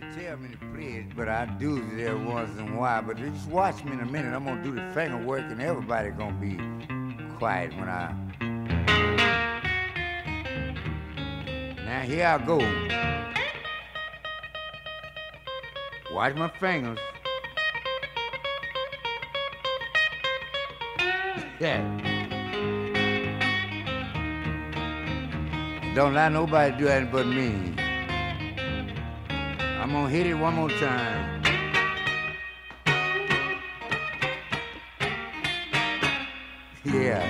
tell me to play it, but I do it every once in a while. But just watch me in a minute. I'm gonna do the finger work, and everybody gonna be quiet when I. Now here I go. Watch my fingers. Yeah. Don't let nobody do that but me. I'm gonna hit it one more time. Yeah.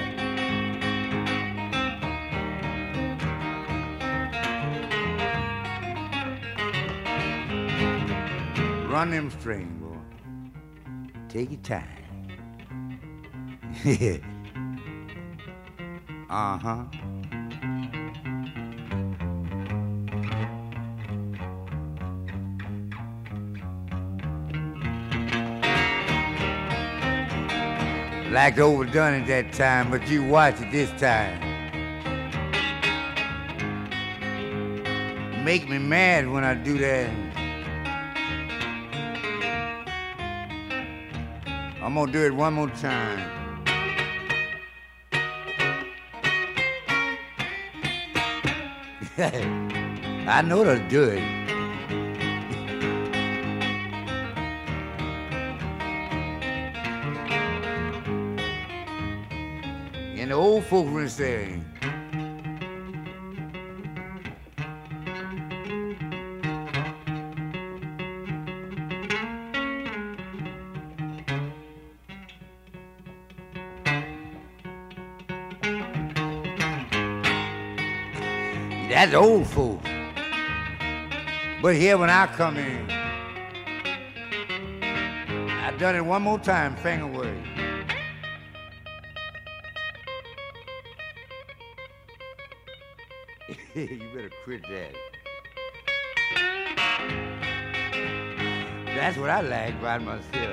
Run them strings, boy. Take your time. Yeah. Uh-huh. Like overdone it that time, but you watch it this time. Make me mad when I do that. I'm gonna do it one more time. I know to do it. And the old folks were saying, that's old folks. But here when I come in, I done it one more time, finger work. You better quit that. That's what I like about myself.